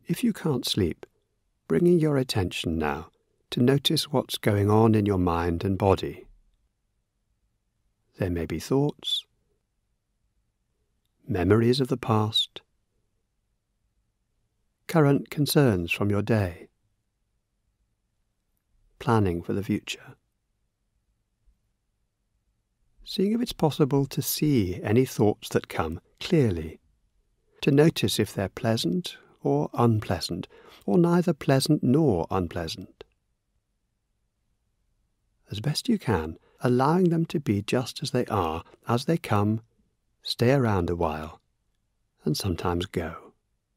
If you can't sleep, bringing your attention now to notice what's going on in your mind and body. There may be thoughts, memories of the past, current concerns from your day, planning for the future. Seeing if it's possible to see any thoughts that come clearly, to notice if they're pleasant or unpleasant, or neither pleasant nor unpleasant. As best you can, allowing them to be just as they are, as they come, stay around a while, and sometimes go.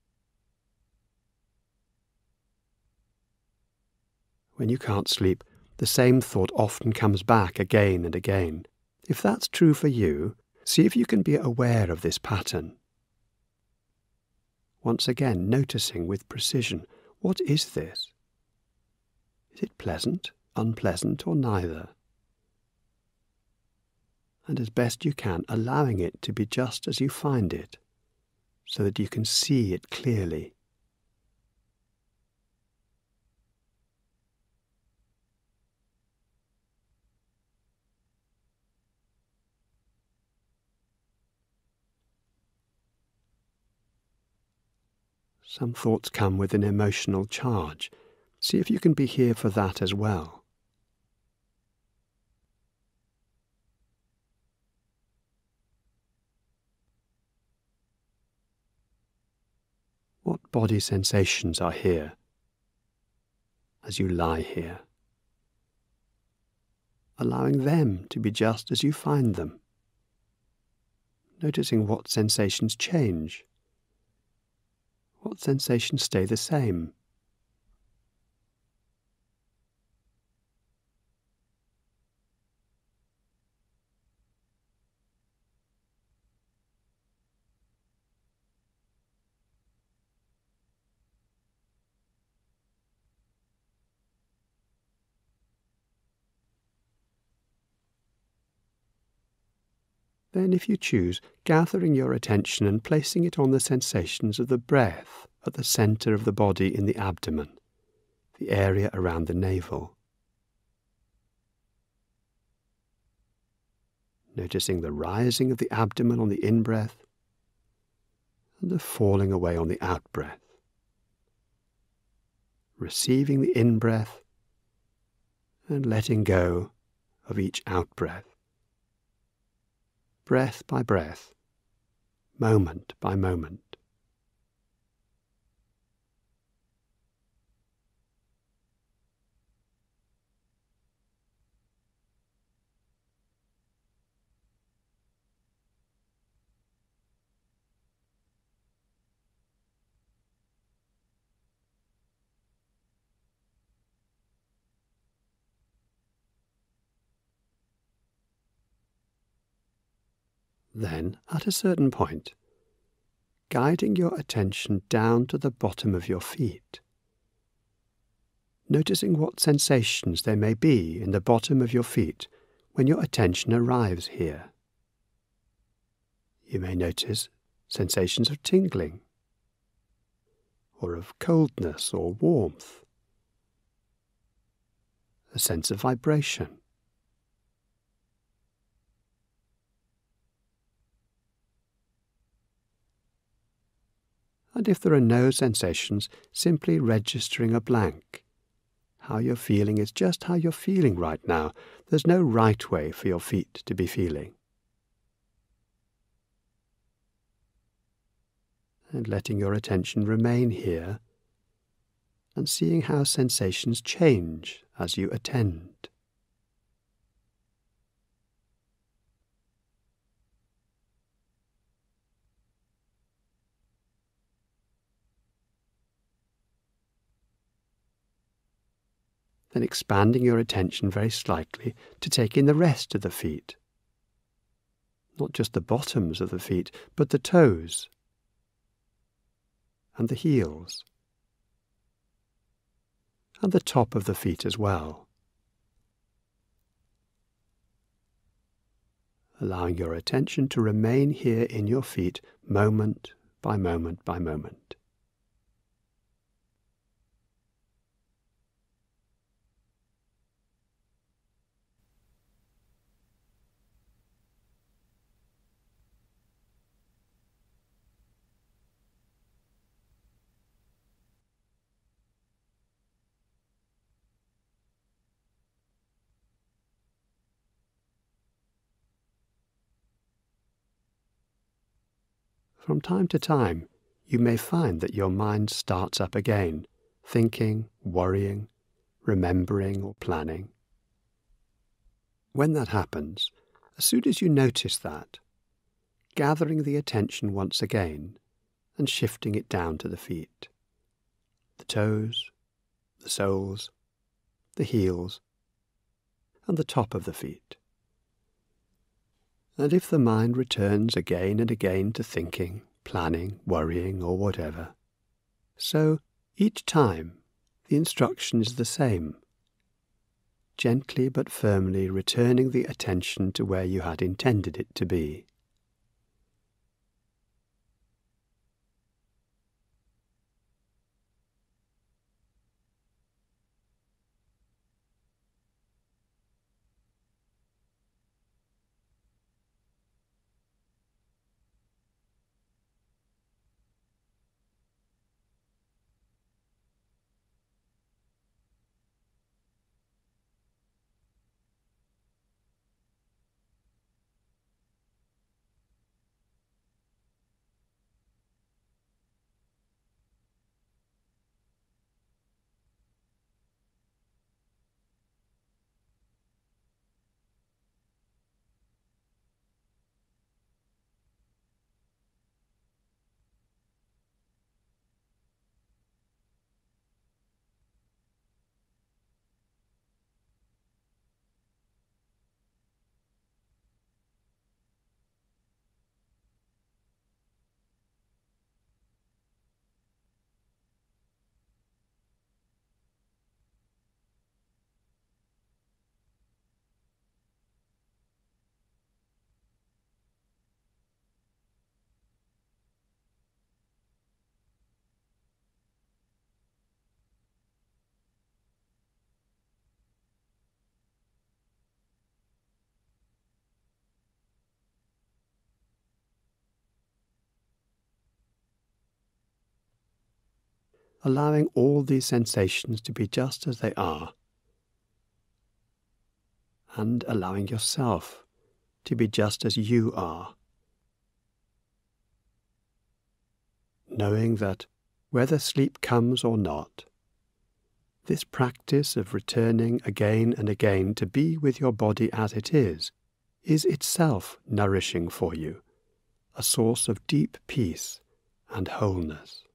When you can't sleep, the same thought often comes back again and again. If that's true for you, see if you can be aware of this pattern. Once again, noticing with precision, what is this? Is it pleasant, unpleasant, or neither? And as best you can, allowing it to be just as you find it, so that you can see it clearly. Some thoughts come with an emotional charge. See if you can be here for that as well. What body sensations are here as you lie here? Allowing them to be just as you find them. Noticing what sensations change. What sensations stay the same? Then, if you choose, gathering your attention and placing it on the sensations of the breath at the center of the body in the abdomen, the area around the navel. Noticing the rising of the abdomen on the in-breath and the falling away on the out-breath. Receiving the in-breath and letting go of each out-breath. Breath by breath, moment by moment. Then, at a certain point, guiding your attention down to the bottom of your feet, noticing what sensations there may be in the bottom of your feet when your attention arrives here. You may notice sensations of tingling, or of coldness or warmth, a sense of vibration. And if there are no sensations, simply registering a blank. How you're feeling is just how you're feeling right now. There's no right way for your feet to be feeling. And letting your attention remain here, and seeing how sensations change as you attend. Then expanding your attention very slightly to take in the rest of the feet. Not just the bottoms of the feet, but the toes and the heels and the top of the feet as well. Allowing your attention to remain here in your feet moment by moment by moment. From time to time, you may find that your mind starts up again, thinking, worrying, remembering or planning. When that happens, as soon as you notice that, gathering the attention once again and shifting it down to the feet, the toes, the soles, the heels, and the top of the feet. And if the mind returns again and again to thinking, planning, worrying, or whatever, so each time the instruction is the same, gently but firmly returning the attention to where you had intended it to be. Allowing all these sensations to be just as they are, and allowing yourself to be just as you are, knowing that whether sleep comes or not, this practice of returning again and again to be with your body as it is itself nourishing for you, a source of deep peace and wholeness.